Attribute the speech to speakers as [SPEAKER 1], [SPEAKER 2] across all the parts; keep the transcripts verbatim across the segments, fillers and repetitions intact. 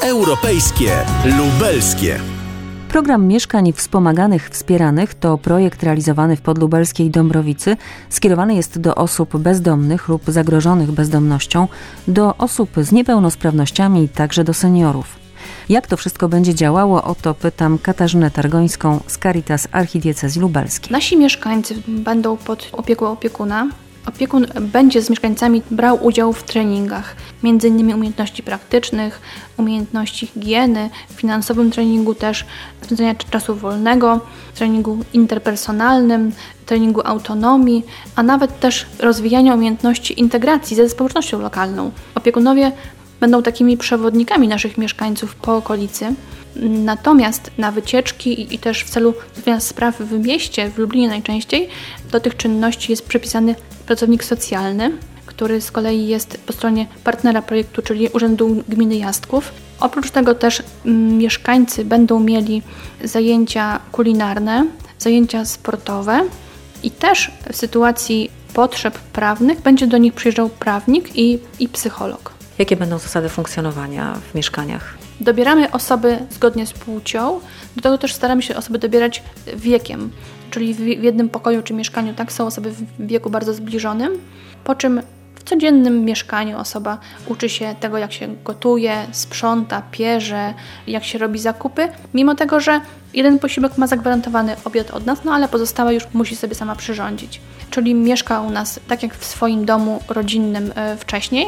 [SPEAKER 1] Europejskie, lubelskie.
[SPEAKER 2] Program Mieszkań Wspomaganych Wspieranych to projekt realizowany w podlubelskiej Dąbrowicy. Skierowany jest do osób bezdomnych lub zagrożonych bezdomnością, do osób z niepełnosprawnościami i także do seniorów. Jak to wszystko będzie działało? O to pytam Katarzynę Targońską z Caritas Archidiecezji Lubelskiej.
[SPEAKER 3] Nasi mieszkańcy będą pod opieką opiekuna. Opiekun będzie z mieszkańcami brał udział w treningach, między innymi umiejętności praktycznych, umiejętności higieny, finansowym treningu też, spędzania czasu wolnego, treningu interpersonalnym, treningu autonomii, a nawet też rozwijania umiejętności integracji ze społecznością lokalną. Opiekunowie będą takimi przewodnikami naszych mieszkańców po okolicy. Natomiast na wycieczki i, i też w celu załatwienia spraw w mieście, w Lublinie najczęściej, do tych czynności jest przypisany pracownik socjalny, który z kolei jest po stronie partnera projektu, czyli Urzędu Gminy Jastków. Oprócz tego też m, mieszkańcy będą mieli zajęcia kulinarne, zajęcia sportowe i też w sytuacji potrzeb prawnych będzie do nich przyjeżdżał prawnik i, i psycholog.
[SPEAKER 2] Jakie będą zasady funkcjonowania w mieszkaniach?
[SPEAKER 3] Dobieramy osoby zgodnie z płcią, do tego też staramy się osoby dobierać wiekiem, czyli w jednym pokoju czy mieszkaniu tak są osoby w wieku bardzo zbliżonym, po czym w codziennym mieszkaniu osoba uczy się tego, jak się gotuje, sprząta, pierze, jak się robi zakupy, mimo tego, że jeden posiłek ma zagwarantowany obiad od nas, no ale pozostałe już musi sobie sama przyrządzić. Czyli mieszka u nas tak jak w swoim domu rodzinnym e, wcześniej.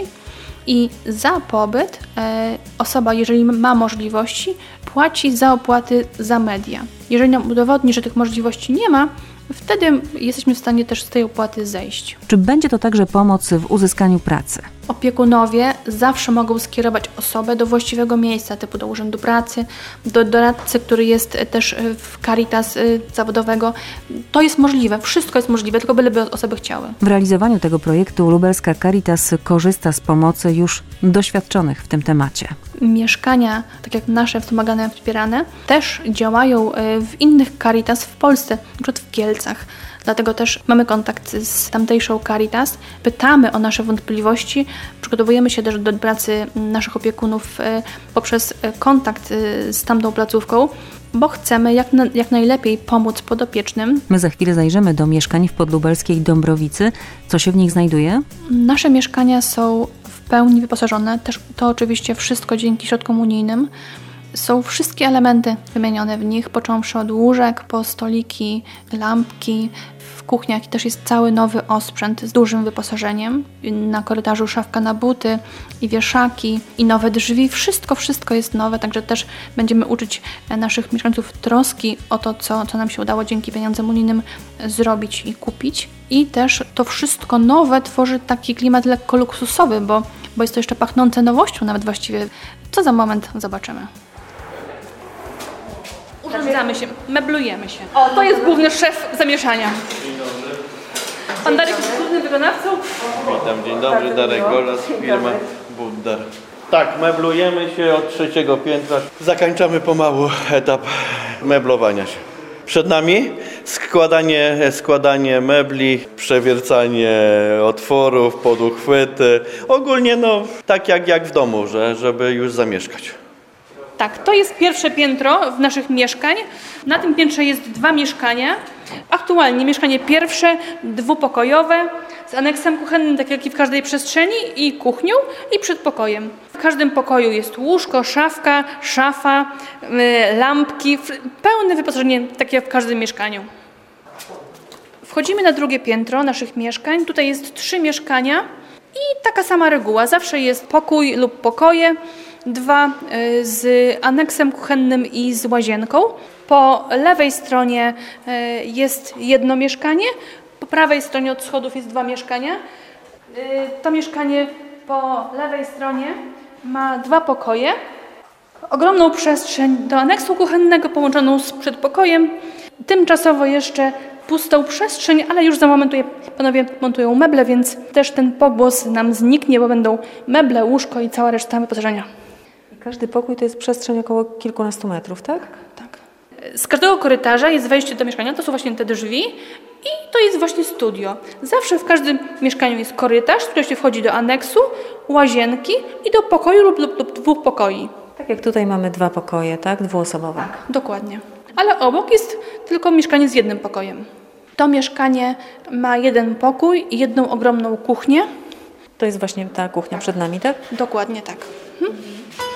[SPEAKER 3] I za pobyt e, osoba, jeżeli ma możliwości, płaci za opłaty za media. Jeżeli nam udowodni, że tych możliwości nie ma, wtedy jesteśmy w stanie też z tej opłaty zejść.
[SPEAKER 2] Czy będzie to także pomoc w uzyskaniu pracy?
[SPEAKER 3] Opiekunowie zawsze mogą skierować osobę do właściwego miejsca, typu do Urzędu Pracy, do doradcy, który jest też w Caritas zawodowego. To jest możliwe, wszystko jest możliwe, tylko byleby osoby chciały.
[SPEAKER 2] W realizowaniu tego projektu lubelska Caritas korzysta z pomocy już doświadczonych w tym temacie.
[SPEAKER 3] Mieszkania, tak jak nasze wspomagane, wspierane, też działają w innych Caritas w Polsce, na przykład w Kielcach. Dlatego też mamy kontakt z tamtejszą Caritas, pytamy o nasze wątpliwości, przygotowujemy się też do pracy naszych opiekunów poprzez kontakt z tamtą placówką, bo chcemy jak, na, jak najlepiej pomóc podopiecznym.
[SPEAKER 2] My za chwilę zajrzymy do mieszkań w podlubelskiej Dąbrowicy. Co się w nich znajduje?
[SPEAKER 3] Nasze mieszkania są w pełni wyposażone, też to oczywiście wszystko dzięki środkom unijnym. Są wszystkie elementy wymienione w nich, począwszy od łóżek, po stoliki, lampki. W kuchniach też jest cały nowy osprzęt z dużym wyposażeniem. Na korytarzu szafka na buty i wieszaki i nowe drzwi. Wszystko, wszystko jest nowe, także też będziemy uczyć naszych mieszkańców troski o to, co, co nam się udało dzięki pieniądzom unijnym zrobić i kupić. I też to wszystko nowe tworzy taki klimat lekko luksusowy, bo, bo jest to jeszcze pachnące nowością nawet właściwie. Co za moment zobaczymy. Urządzamy się, meblujemy się. O, to jest główny szef zamieszania. Pan Darek jest głównym wykonawcą.
[SPEAKER 4] Witam, dzień dobry, Darek Golas, firma Buddar. Tak, meblujemy się od trzeciego piętra. Zakończamy pomału etap meblowania się. Przed nami składanie, składanie mebli, przewiercanie otworów, poduchwyty. Ogólnie no tak jak, jak w domu, że, żeby już zamieszkać.
[SPEAKER 3] Tak, to jest pierwsze piętro w naszych mieszkań. Na tym piętrze jest dwa mieszkania. Aktualnie mieszkanie pierwsze, dwupokojowe, z aneksem kuchennym, tak jak i w każdej przestrzeni, i kuchnią, i przedpokojem. W każdym pokoju jest łóżko, szafka, szafa, yy, lampki, pełne wyposażenie, takie jak w każdym mieszkaniu. Wchodzimy na drugie piętro naszych mieszkań. Tutaj jest trzy mieszkania i taka sama reguła. Zawsze jest pokój lub pokoje. Dwa z aneksem kuchennym i z łazienką. Po lewej stronie jest jedno mieszkanie, po prawej stronie od schodów jest dwa mieszkania. To mieszkanie po lewej stronie ma dwa pokoje, ogromną przestrzeń do aneksu kuchennego połączoną z przedpokojem. Tymczasowo jeszcze pustą przestrzeń, ale już za moment panowie montują meble, więc też ten pogłos nam zniknie, bo będą meble, łóżko i cała reszta wyposażenia.
[SPEAKER 2] Każdy pokój to jest przestrzeń około kilkunastu metrów, tak?
[SPEAKER 3] Tak. Z każdego korytarza jest wejście do mieszkania, to są właśnie te drzwi i to jest właśnie studio. Zawsze w każdym mieszkaniu jest korytarz, w który się wchodzi do aneksu, łazienki i do pokoju lub, lub, lub dwóch pokoi.
[SPEAKER 2] Tak jak tutaj mamy dwa pokoje, tak? Dwuosobowe.
[SPEAKER 3] Tak, dokładnie. Ale obok jest tylko mieszkanie z jednym pokojem. To mieszkanie ma jeden pokój i jedną ogromną kuchnię.
[SPEAKER 2] To jest właśnie ta kuchnia przed nami, tak?
[SPEAKER 3] Dokładnie tak. Mhm.